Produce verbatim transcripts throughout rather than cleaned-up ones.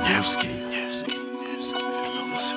Невский, Невский, Невский вернулся.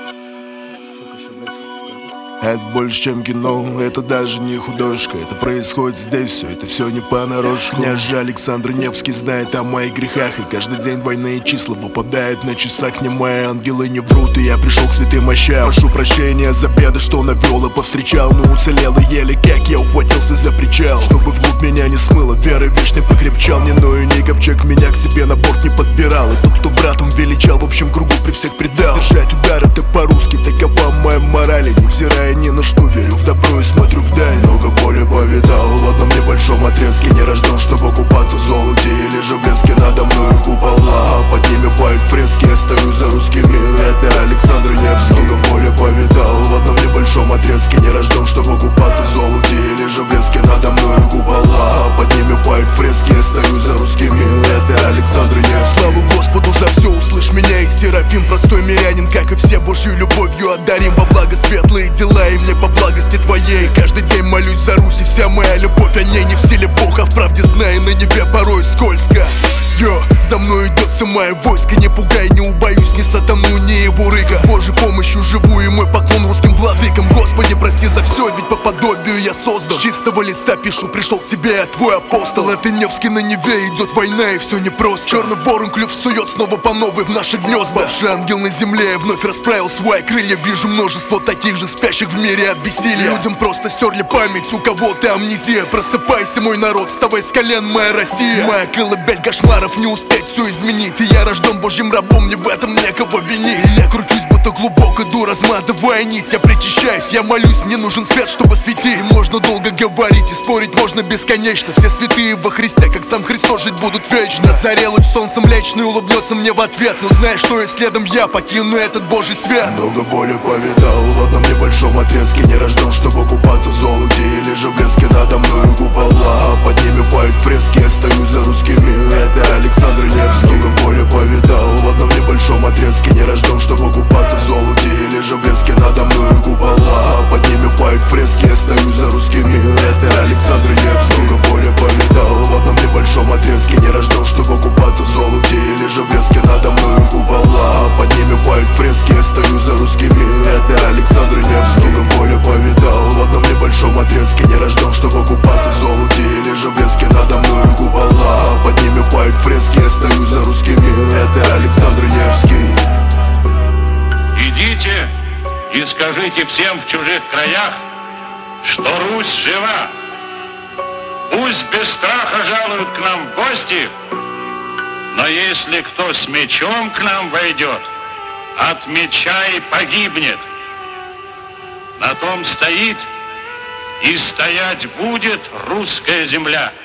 Это больше, чем кино, это даже не художка. Это происходит здесь, все это все не понарошку. Княже Александр Невский знает о моих грехах, и каждый день двойные числа выпадают на часах. Не мои ангелы не врут, и я пришел к святым мощам. Прошу прощения за беды, что навел и повстречал, но уцелел и еле как я ухватился за причал. Чтобы вглубь меня не смыло, веры вечной покрепчал. Не ною, ни ковчег меня к себе на борт не подбирал. И тот, кто братом величал, в общем кругу при всех предал. Держать удар это по-русски, такова моя мораль. И невзирая ни на что, верю в добро и смотрю вдаль. Много боли повидал в одном небольшом отрезке. Не рожден, чтобы купаться в золоте или же в блеске. Надо мною купола, под ними пают фрески. Я стою за русскими, это Александр Невский. Много боли повидал в одном небольшом отрезке. Не рожден, чтобы купаться в золоте или же в блеске. Надо мною купола, под ними пают фрески. Я стою за русскими, это Александр Невский. Славу Господу за все, услышь меня и Серафим. Простой мирянин, как и все, Божью любовью одарим. Во благо светлые дела и мне по благости твоей. Каждый день молюсь за Русь, и вся моя любовь о ней не в силе Бога, в правде знаю, на небе порой скользко. Йо, за мной идет все мое войско. Не пугай, не убоюсь ни сатану, ни его рыка. С Божьей помощью живу, и мой поклон русским владыкам. Господи, прости за все, ведь по подобию я создан. С чистого листа пишу, пришел к тебе я, твой апостол. Это Невский, на Неве идет война, и все непросто. Черный ворон клюв сует снова по новой в наши гнезда. Бывший ангел на земле вновь расправил свои крылья. Вижу множество таких же спящих в мире от бессилия. Людям просто стерли память, у кого-то амнезия. Просыпайся, мой народ, вставай с колен, моя Россия. Моя колыбель кошмаров, не успеть все изменить. И я рожден Божьим рабом, мне в этом некого винить. И я кручусь, будто глубоко иду, разматывая нить. Я причащаюсь, я молюсь, мне нужен свет, чтобы светить. И можно долго говорить, и спорить можно бесконечно. Все святые во Христе, как сам Христос, жить будут вечно. На заре луч солнцем млечный улыбнется мне в ответ. Но знаешь, что и следом я покину этот Божий свет. Много боли повидал в одном небольшом отрезке. Не рожден, чтобы купаться в золоте или же в блеске. Надо мною купола, под ними пают фрески. Я стою за русскими, это Александр Невский. Много боли повидал в одном небольшом отрезке. Не рожден, чтобы купаться в золоте или же в блеске. Надо мною купола, под ними пают фрески. Я стою за русскими, это Александр Невский. Много боли повидал в одном небольшом отрезке. Не рожден, чтобы купаться в золоте или же в блеске. Надо мною купола, под ними пают фрески. Я стою за русскими, это Александр Невский. Много боли повидал в одном небольшом отрезке. Не рожден, чтобы купаться в золоте или же в блеске. Надо мною купола, под ними пают фрески. Я стою за русскими, это Александр Невский. Идите и скажите всем в чужих краях, что Русь жива. Пусть без страха жалуют к нам в гости, но если кто с мечом к нам войдет, от меча и погибнет. На том стоит и стоять будет русская земля.